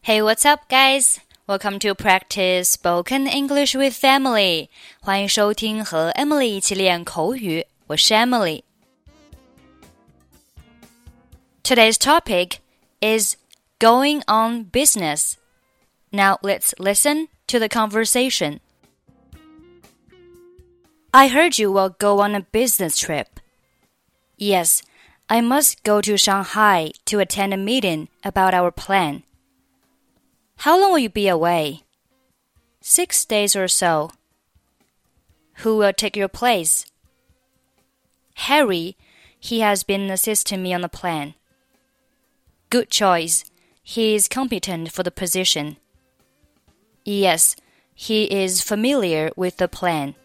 Hey, what's up, guys? Welcome to practice spoken English with Emily. 欢迎收听和 Emily 一起练口语，我是 Emily. Today's topic is going on business. Now let's listen to the conversation. I heard you will go on a business trip. Yes, I must go to Shanghai to attend a meeting about our plan. How long will you be away? 6 days or so. Who will take your place? Harry, he has been assisting me on the plan. Good choice. He is competent for the position. Yes, he is familiar with the plan.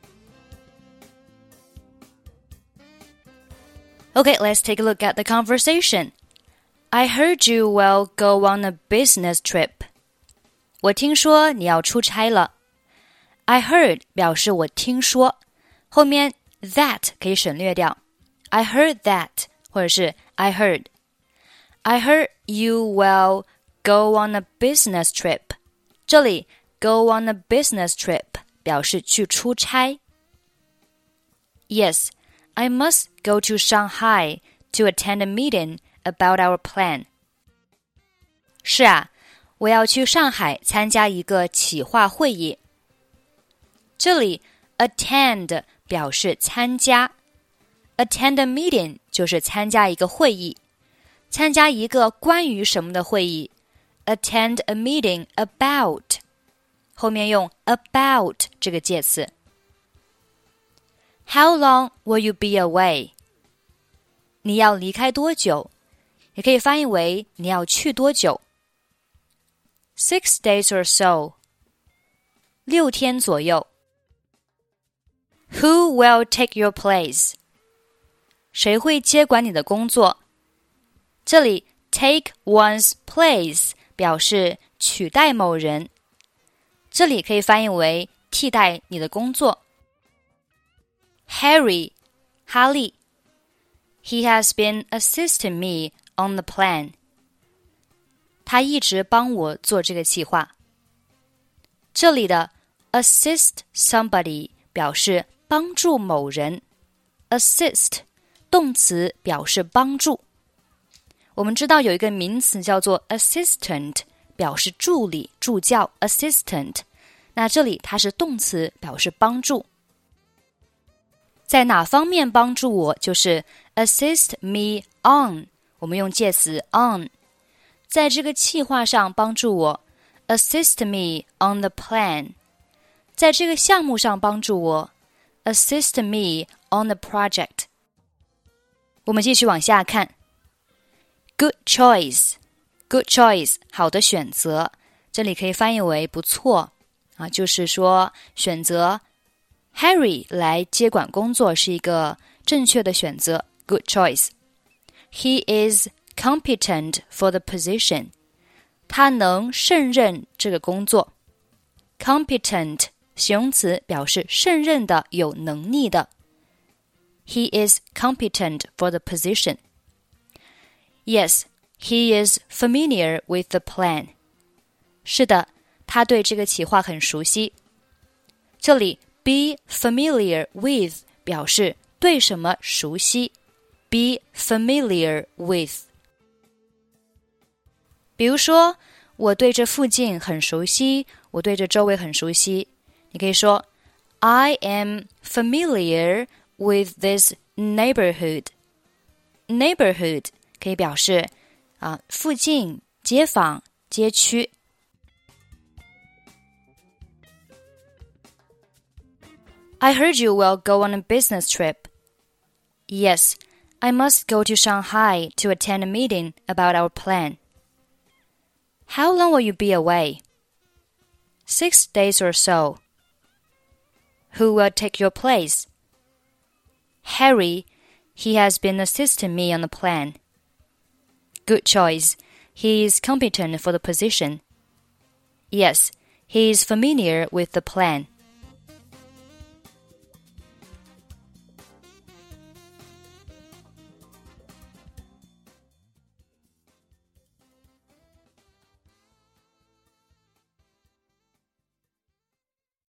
Okay, let's take a look at the conversation. I heard you will go on a business trip. 我听说你要出差了。I heard 表示我听说，后面 that 可以省略掉。I heard that 或者是 I heard. I heard you will go on a business trip. 这里 go on a business trip 表示去出差。Yes, I must go to Shanghai to attend a meeting about our plan. 是啊，我要去上海参加一个企划会议。这里 attend 表示参加 attend a meeting 就是参加一个会议，参加一个关于什么的会议 attend a meeting about 后面用 about 这个介词。How long will you be away? 你要离开多久？也可以翻译为你要去多久。6 days or so. 6天左右。Who will take your place? 谁会接管你的工作？这里 take one's place 表示取代某人，这里可以翻译为替代你的工作。Harry, 哈利 He has been assisting me on the plan. 他一直帮我做这个计划。这里的 assist somebody 表示帮助某人 assist 动词表示帮助。我们知道有一个名词叫做 assistant 表示助理助教 assistant， 那这里它是动词表示帮助。在哪方面帮助我就是 assist me on， 我们用介词 on。 在这个计划上帮助我 assist me on the plan。 在这个项目上帮助我 assist me on the project。 我们继续往下看。 Good choice. Good choice 好的选择，这里可以翻译为不错就是说选择Harry 来接管工作是一个正确的选择 Good choice. He is competent for the position. 他能胜任这个工作 Competent 形容词表示胜任的有能力的 He is competent for the position. Yes, he is familiar with the plan. 是的，他对这个企划很熟悉。这里Be familiar with 表示对什么熟悉 Be familiar with。 比如说我对这附近很熟悉，我对这周围很熟悉，你可以说 I am familiar with this neighborhood. Neighborhood 可以表示附近街坊街区。I heard you will go on a business trip. Yes, I must go to Shanghai to attend a meeting about our plan. How long will you be away? 6 days or so. Who will take your place? Harry, he has been assisting me on the plan. Good choice. He is competent for the position. Yes, he is familiar with the plan.